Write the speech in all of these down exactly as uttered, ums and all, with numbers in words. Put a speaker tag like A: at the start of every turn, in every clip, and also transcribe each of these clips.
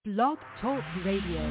A: Blog Talk Radio.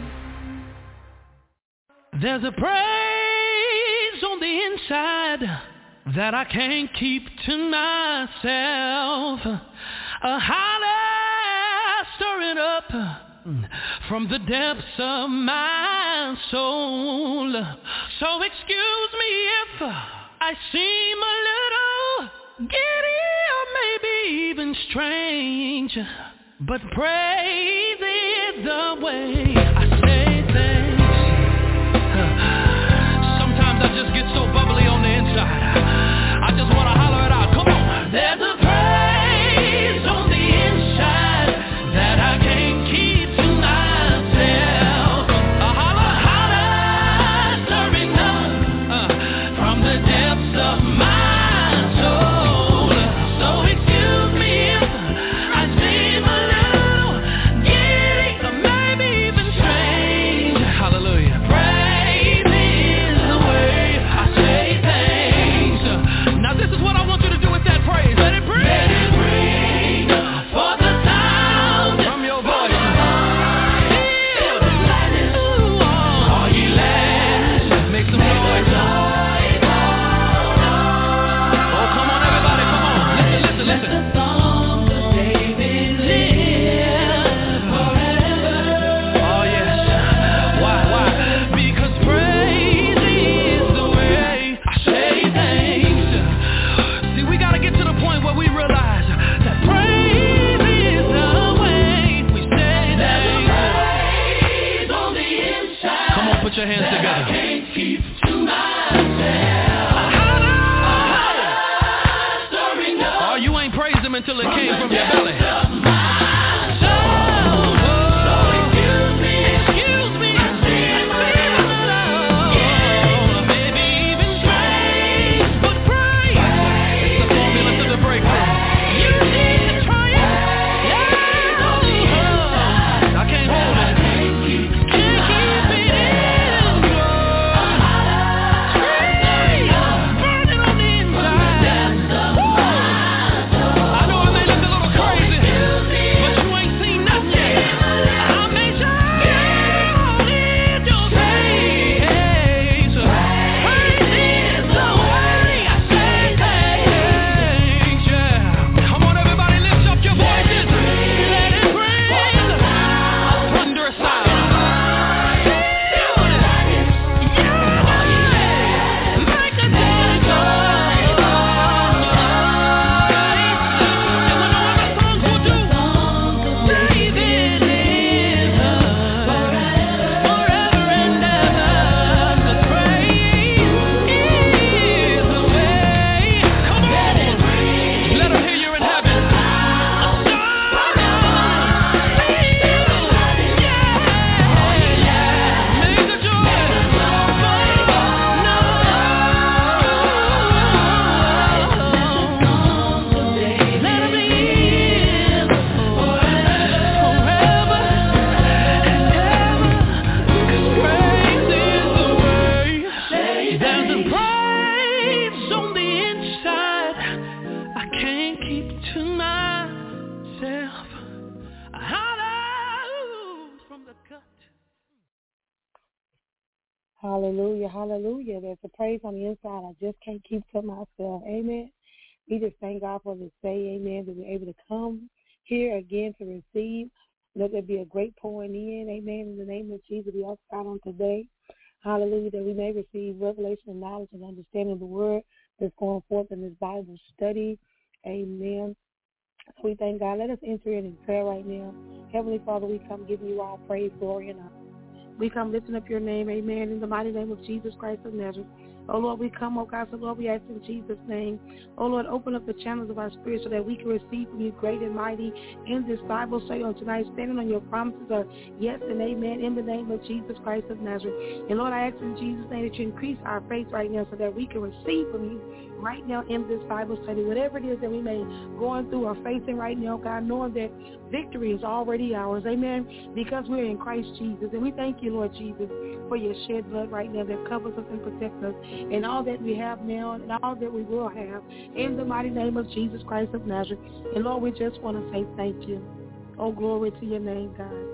B: There's a praise on the inside that I can't keep to myself. A holler stirring up from the depths of my soul. So excuse me if I seem a little giddy or maybe even strange, but praise is the way I say things. Sometimes I just get so bubbly on the inside. I just want to holler it out. Come on. There's a praise on the inside that I can't keep to myself. A holler, holler, stirring up uh, from the depths of my soul. So excuse me if I seem a little giddy or maybe even strange. Hallelujah. Praise is the way I say things. Now this is what I want you to do with that praise. Let it bring. Let it bring for the sound from your voice. Feel the gladness. All ye lands, make some noise. Oh, come on, everybody, come on. Listen, listen, listen. The songs of David live forever. Oh yes. Why, why? Because praise is the way I say things. See, we got to get to the point where we realize that praise is the way we say things. Praise on the inside. Come on, put your hands together. I can't keep to myself. Stirring up. Oh, you ain't praised him until it came from your belly.
C: Hallelujah, hallelujah. There's a praise on the inside I just can't keep to myself. Amen. We just thank God for this day, amen, that we're able to come here again to receive. Let there be a great pouring in, amen, in the name of Jesus. We also got on today, hallelujah, that we may receive revelation and knowledge and understanding of the word that's going forth in this Bible study, amen. So we thank God. Let us enter in in prayer right now. Heavenly Father, we come giving you all praise, glory, and honor. We come lifting up your name, amen, in the mighty name of Jesus Christ of Nazareth. Oh, Lord, we come, oh God, so Lord, we ask in Jesus' name. Oh, Lord, open up the channels of our spirit so that we can receive from you great and mighty in this Bible study on tonight, standing on your promises of yes and amen in the name of Jesus Christ of Nazareth. And, Lord, I ask in Jesus' name that you increase our faith right now so that we can receive from you right now in this Bible study, whatever it is that we may going through or facing right now, God, knowing that victory is already ours, amen, because we're in Christ Jesus. And we thank you, Lord Jesus, for your shed blood right now that covers us and protects us and all that we have now and all that we will have in the mighty name of Jesus Christ of Nazareth. And Lord, we just want to say thank you. Oh, glory to your name, God.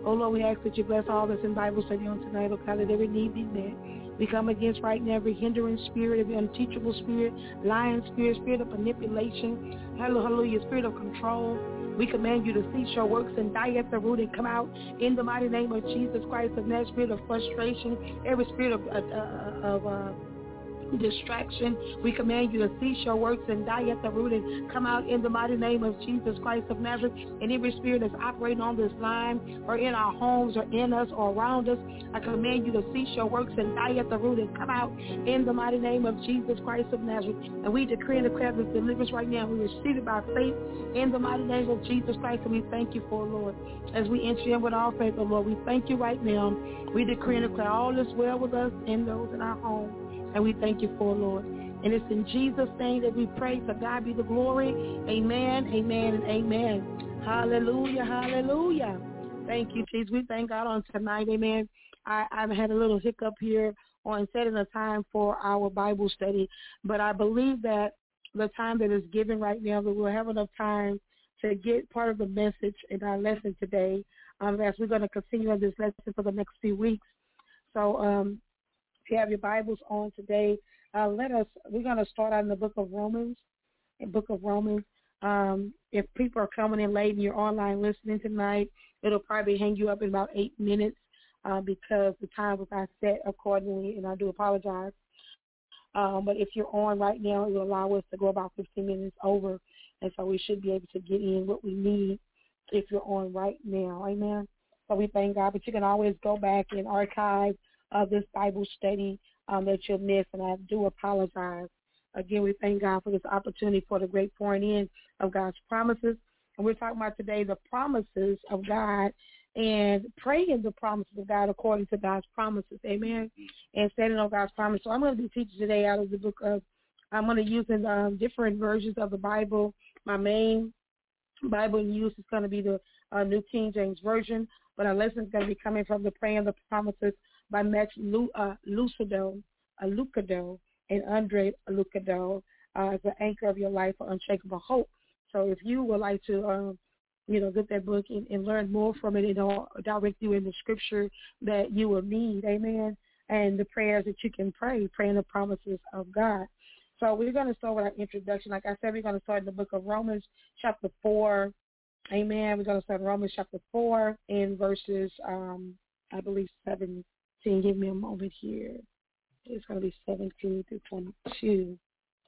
C: Oh, Lord, we ask that you bless all that's in Bible study on tonight. Oh, God, let every need be met. We come against right now every hindering spirit, every unteachable spirit, lying spirit, spirit of manipulation, hallelujah, spirit of control. We command you to cease your works and die at the root and come out in the mighty name of Jesus Christ of Nazareth. Spirit of frustration, every spirit of, uh, uh, of uh, distraction, we command you to cease your works and die at the root and come out in the mighty name of Jesus Christ of Nazareth. And every spirit that's operating on this line or in our homes or in us or around us, I command you to cease your works and die at the root and come out in the mighty name of Jesus Christ of Nazareth. And we decree and declare this deliverance right now. We receive it by faith in the mighty name of Jesus Christ, and we thank you for it, Lord. As we enter in with our faith, oh Lord, we thank you right now. We decree and declare all is well with us and those in our home. And we thank you for it, Lord. And it's in Jesus' name that we pray. To God be the glory. Amen, amen, and amen. Hallelujah, hallelujah. Thank you, Jesus. We thank God on tonight, amen. I, I've had a little hiccup here on setting a time for our Bible study, but I believe that the time that is given right now, that we'll have enough time to get part of the message in our lesson today, um, as we're going to continue on this lesson for the next few weeks. So, um, if you have your Bibles on today, uh, let us, we're going to start out in the book of Romans, in book of Romans. Um, if people are coming in late and you're online listening tonight, it'll probably hang you up in about eight minutes uh, because the time was not set accordingly, and I do apologize. Um, but if you're on right now, it will allow us to go about fifteen minutes over, and so we should be able to get in what we need if you're on right now. Amen. So we thank God, but you can always go back and archive of this Bible study um, that you'll miss, and I do apologize. Again, we thank God for this opportunity for the great pouring in of God's promises. And we're talking about today the promises of God and praying the promises of God according to God's promises. Amen. And standing on God's promise. So I'm going to be teaching today out of the book of, I'm going to use in um, different versions of the Bible. My main Bible in use is going to be the uh, New King James Version, but our lesson is going to be coming from the Praying the Promises by Max Lu, uh, Lucado, uh, Lucado, and Andre Lucado uh, as the anchor of your life for unshakable hope. So if you would like to, um, you know, get that book and, and learn more from it, it'll direct you in the scripture that you will need, amen, and the prayers that you can pray, praying the promises of God. So we're going to start with our introduction. Like I said, we're going to start in the book of Romans chapter four, amen. We're going to start in Romans chapter four in verses, um, I believe, seven. Give me a moment here. It's going to be seventeen through twenty-two.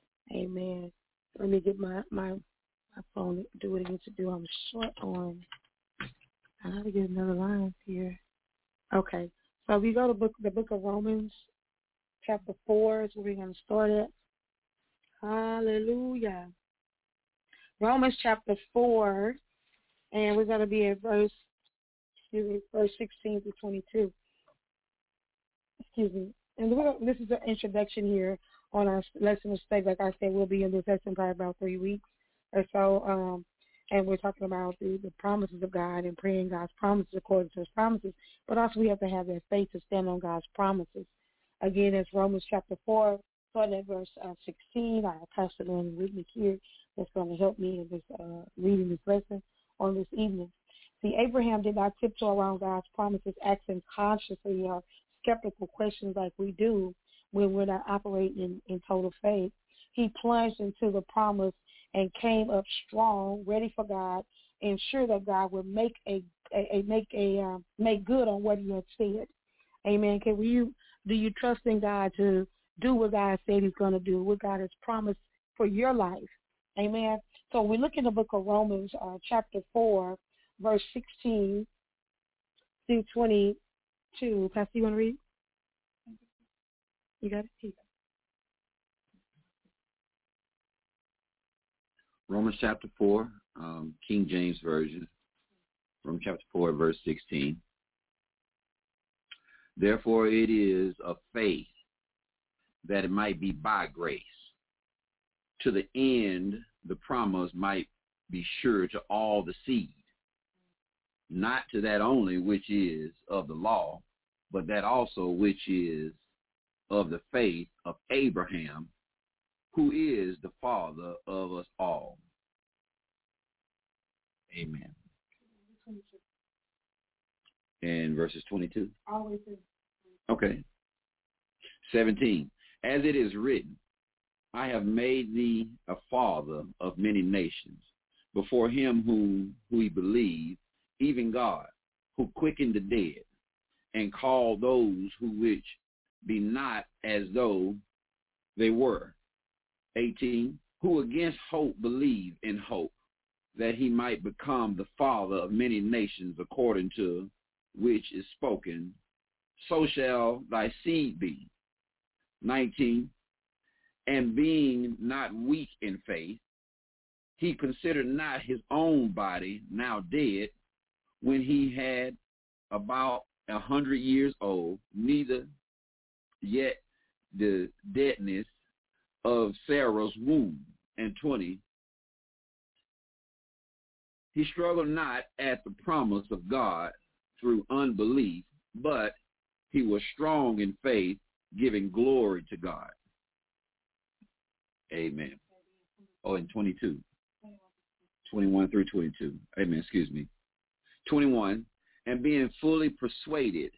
C: Amen. Let me get my, my, my phone to do what it needs to do. I'm short on. I have to get another line here. Okay. So we go to book, the book of Romans, chapter four is where we're going to start it. Hallelujah. Romans chapter four, and we're going to be at verse, excuse me, verse sixteen through twenty-two. Excuse me. And this is an introduction here on our lesson of faith. Like I said, we'll be in this lesson probably about three weeks or so. Um, and we're talking about the, the promises of God and praying God's promises according to his promises. But also we have to have that faith to stand on God's promises. Again, it's Romans chapter four, starting at verse uh, sixteen. I have Pastor Lynn with me here that's going to help me in this uh, reading this lesson on this evening. See, Abraham did not tiptoe around God's promises, acting consciously or skeptical questions like we do when we're not operating in, in total faith. He plunged into the promise and came up strong, ready for God, and sure that God would make a, a, a make a uh, make good on what he had said. Amen. Can you do you trust in God to do what God said he's going to do, what God has promised for your life? Amen. So we look in the book of Romans, uh, chapter four, verse sixteen through twenty-two. Pastor, you want to read? You got it?
D: Romans chapter four, um, King James Version. Romans chapter four, verse sixteen. Therefore it is of faith that it might be by grace, to the end the promise might be sure to all the seed, not to that only which is of the law, but that also which is of the faith of Abraham, who is the father of us all. Amen. And verses twenty-two?
C: Always is.
D: Okay. seventeen. As it is written, I have made thee a father of many nations, before him whom we believe, even God, who quickened the dead, and called those who which be not as though they were. eighteen. Who against hope believed in hope, that he might become the father of many nations, according to which is spoken, so shall thy seed be. nineteen. And being not weak in faith, he considered not his own body now dead, when he had about a hundred years old, neither yet the deadness of Sarah's womb. And twenty, he struggled not at the promise of God through unbelief, but he was strong in faith, giving glory to God. Amen. Oh, and twenty-two. twenty-one through twenty-two. Amen, excuse me. twenty-one, and being fully persuaded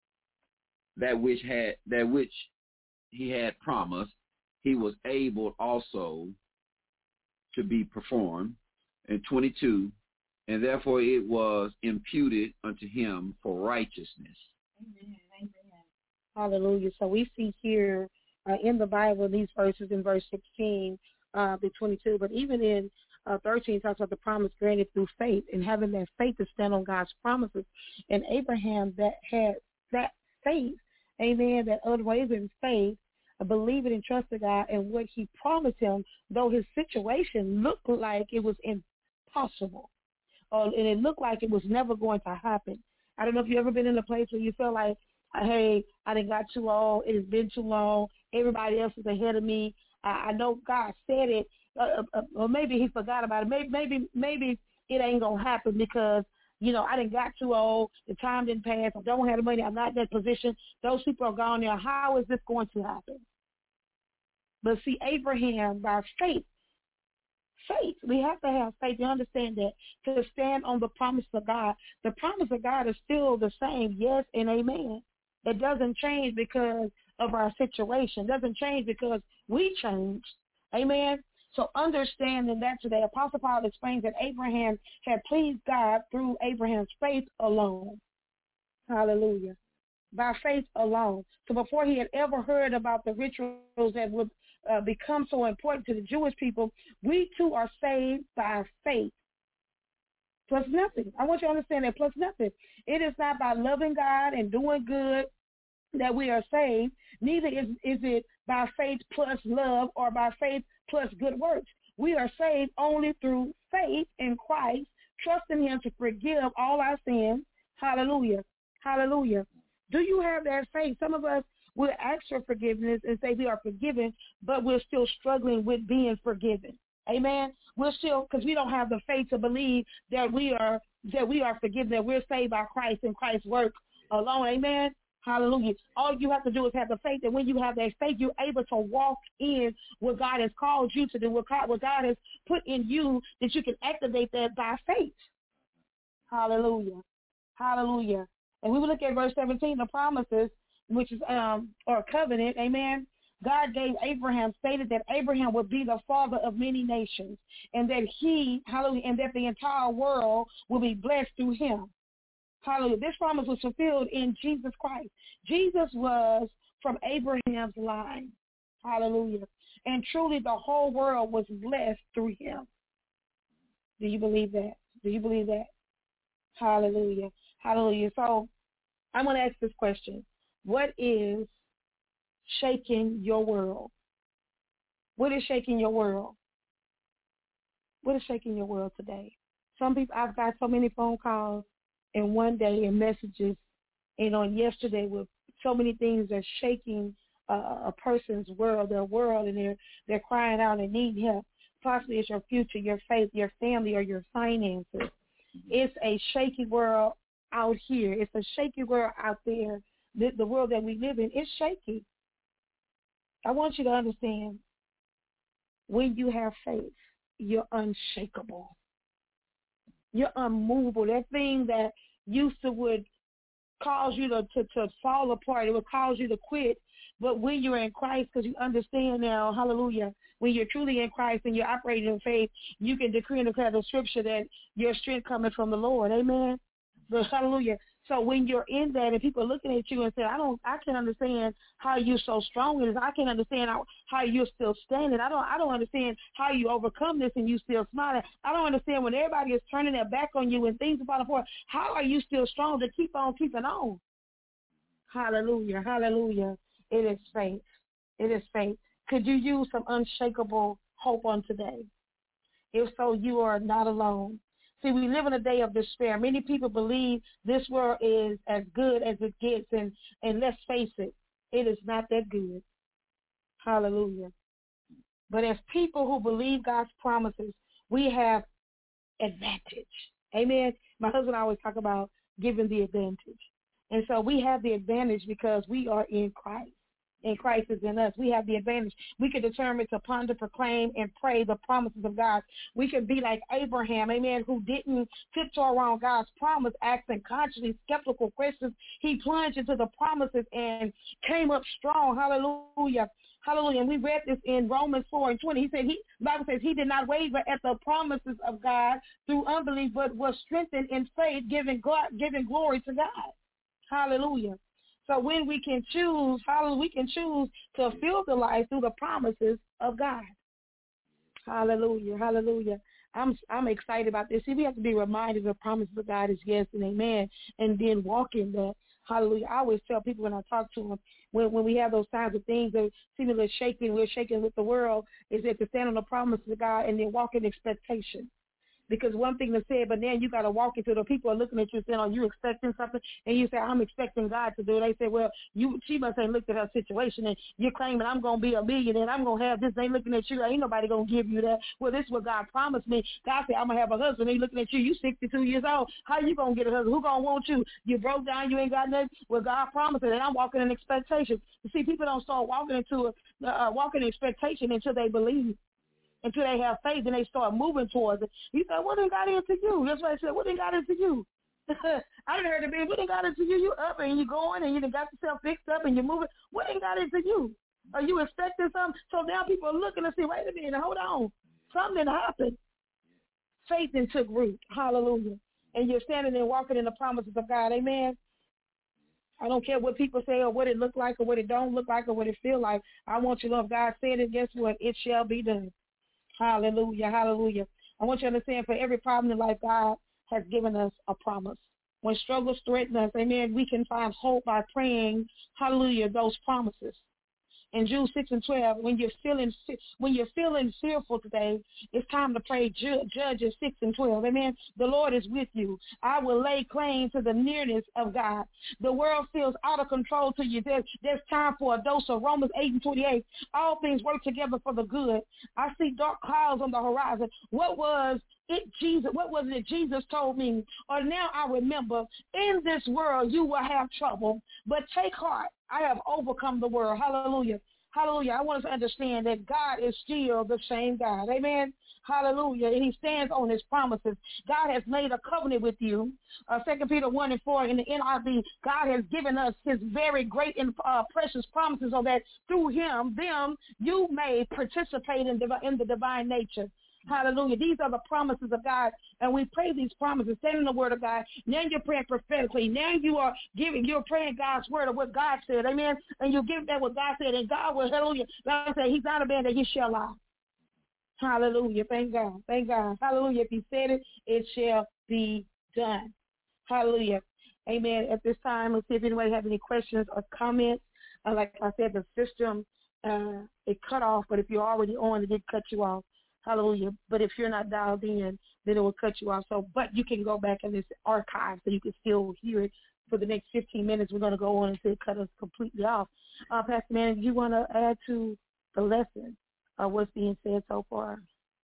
D: that which had that which he had promised, he was able also to be performed. And twenty-two, and therefore it was imputed unto him for righteousness.
C: Amen. Amen. Hallelujah. So we see here uh, in the Bible, these verses in verse sixteen uh, to twenty-two, but even in uh, thirteen, it talks about the promise granted through faith and having that faith to stand on God's promises. And Abraham that had that faith, amen, that unwavering faith, believing and trusting God and what he promised him, though his situation looked like it was impossible, uh, and it looked like it was never going to happen. I don't know if you've ever been in a place where you feel like, hey, I done got too old, it has been too long, everybody else is ahead of me. I, I know God said it, uh, uh, or maybe he forgot about it. Maybe, maybe, maybe it ain't going to happen because, you know, I done got too old, the time didn't pass, I don't have the money, I'm not in that position, those people are gone now. How is this going to happen? But see, Abraham, by faith, faith, we have to have faith to understand that, to stand on the promise of God. The promise of God is still the same, yes and amen. It doesn't change because of our situation. It doesn't change because we changed. Amen. So understanding that today, Apostle Paul explains that Abraham had pleased God through Abraham's faith alone. Hallelujah. By faith alone. So before he had ever heard about the rituals that would uh, become so important to the Jewish people, we too are saved by faith. Plus nothing. I want you to understand that, plus nothing. It is not by loving God and doing good that we are saved. Neither is, is it by faith plus love or by faith plus good works. We are saved only through faith in Christ, trusting him to forgive all our sins. Hallelujah. Hallelujah. Do you have that faith? Some of us will ask for forgiveness and say we are forgiven, but we're still struggling with being forgiven. Amen. We're still, because we don't have the faith to believe that we are that we are forgiven, that we're saved by Christ and Christ's work alone. Amen. Hallelujah. All you have to do is have the faith, and when you have that faith, you're able to walk in what God has called you to do, what God, what God has put in you, that you can activate that by faith. Hallelujah. Hallelujah. And we will look at verse seventeen, the promises, which is, um, or covenant, amen. God gave Abraham, stated that Abraham would be the father of many nations, and that he, hallelujah, and that the entire world will be blessed through him. Hallelujah. This promise was fulfilled in Jesus Christ. Jesus was from Abraham's line. Hallelujah. And truly the whole world was blessed through him. Do you believe that? Do you believe that? Hallelujah. Hallelujah. So I'm going to ask this question. What is shaking your world? What is shaking your world? What is shaking your world today? Some people, I've got so many phone calls in one day and messages, and on yesterday with so many things that are shaking uh, a person's world, their world, and they're, they're crying out and need help. Possibly it's your future, your faith, your family, or your finances. It's a shaky world out here. It's a shaky world out there. The, the world that we live in is shaky. I want you to understand, when you have faith, you're unshakable. You're unmovable. That thing that used to would cause you to, to, to fall apart. It will cause you to quit. But when you're in Christ, because you understand now, hallelujah, when you're truly in Christ and you're operating in faith, you can decree and declare the scripture that your strength coming from the Lord. Amen. But hallelujah. So when you're in that and people are looking at you and say, I don't, I can't understand how you're so strong in this. I can't understand how, how you're still standing. I don't, I don't understand how you overcome this and you still smiling. I don't understand when everybody is turning their back on you and things are falling apart. How are you still strong to keep on keeping on? Hallelujah. Hallelujah. It is faith. It is faith. Could you use some unshakable hope on today? If so, you are not alone. See, we live in a day of despair. Many people believe this world is as good as it gets, and, and let's face it, it is not that good. Hallelujah. But as people who believe God's promises, we have advantage. Amen. My husband always talk about giving the advantage. And so we have the advantage because we are in Christ. And Christ is in us. We have the advantage. We can determine to ponder, proclaim, and pray the promises of God. We can be like Abraham, amen, who didn't tiptoe around God's promise, asking consciously skeptical questions. He plunged into the promises and came up strong. Hallelujah. Hallelujah. And we read this in Romans four and twenty. He said, he, the Bible says he did not waver at the promises of God through unbelief, but was strengthened in faith, giving, God, giving glory to God. Hallelujah. So when we can choose, hallelujah, we can choose to fill the life through the promises of God. Hallelujah, hallelujah. I'm I'm excited about this. See, we have to be reminded the promises of God is yes and amen, and then walk in that. Hallelujah. I always tell people when I talk to them, when, when we have those times of things that seem a little shaking, we're shaking with the world, is that to stand on the promises of God and then walk in expectation. Because one thing to say, but then you got to walk into the people are looking at you saying, are you expecting something? And you say, I'm expecting God to do it. They say, well, you she must have looked at her situation, and you're claiming I'm going to be a millionaire and I'm going to have this. They looking at you. Ain't nobody going to give you that. Well, this is what God promised me. God said, I'm going to have a husband. They looking at you. You sixty-two years old. How you going to get a husband? Who going to want you? You broke down. You ain't got nothing. Well, God promised it, and I'm walking in expectation. You see, people don't start walking into a, uh, walking in expectation until they believe. Until they have faith and they start moving towards it. You say, what done got into you? That's why I said, what done got into you? I done heard it be, what done got into you? You up and you going and you done got yourself fixed up and you're moving. What done got into you? Are you expecting something? So now people are looking and say, wait a minute, hold on. Something happened. Faith then took root. Hallelujah. And you're standing there walking in the promises of God. Amen. I don't care what people say or what it look like or what it don't look like or what it feel like. I want you to know if God said it, guess what? It shall be done. Hallelujah, hallelujah. I want you to understand for every problem in life, God has given us a promise. When struggles threaten us, amen, we can find hope by praying, hallelujah, those promises. In Jude six and twelve, when you're feeling when you're feeling fearful today, it's time to pray Judges six and twelve. Amen. The Lord is with you. I will lay claim to the nearness of God. The world feels out of control to you. There's, there's time for a dose of Romans eight and twenty-eight. All things work together for the good. I see dark clouds on the horizon. What was it Jesus? What was it Jesus told me? Or now I remember, in this world you will have trouble, but take heart. I have overcome the world. Hallelujah. Hallelujah. I want us to understand that God is still the same God. Amen. Hallelujah. And he stands on his promises. God has made a covenant with you. Uh, Second Peter one and four in the N I V, God has given us his very great and uh, precious promises so that through him, them, you may participate in, div- in the divine nature. Hallelujah. These are the promises of God, and we pray these promises, stand in the word of God. Now you're praying prophetically. Now you are giving, you're praying God's word of what God said, amen, and you give that what God said, and God will, hallelujah, God said he's not a man that he shall lie. Hallelujah. Thank God. Thank God. Hallelujah. If he said it, it shall be done. Hallelujah. Amen. At this time, let's see if anybody have any questions or comments. Uh, like I said, the system, uh, it cut off, but if you're already on, it did cut you off. Hallelujah. But if you're not dialed in, then it will cut you off. So, but you can go back in this archive so you can still hear it for the next fifteen minutes. We're going to go on until it cut us completely off. Uh, Pastor Manning, do you want to add to the lesson of what's being said so far?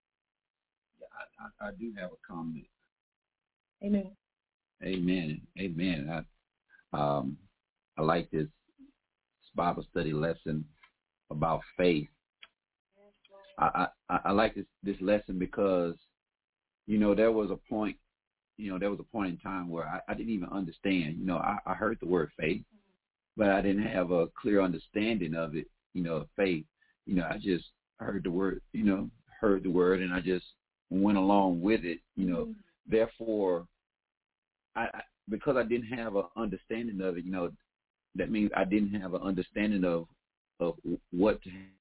D: Yeah, I, I, I do have a comment.
C: Amen.
D: Amen. Amen. I, um, I like this Bible study lesson about faith. I, I, I like this, this lesson because, you know, there was a point you know, there was a point in time where I, I didn't even understand. You know, I, I heard the word faith, but I didn't have a clear understanding of it, you know, of faith. You know, I just heard the word, you know, heard the word, and I just went along with it, you know. Mm-hmm. Therefore, I, I because I didn't have an understanding of it, you know, that means I didn't have an understanding of of what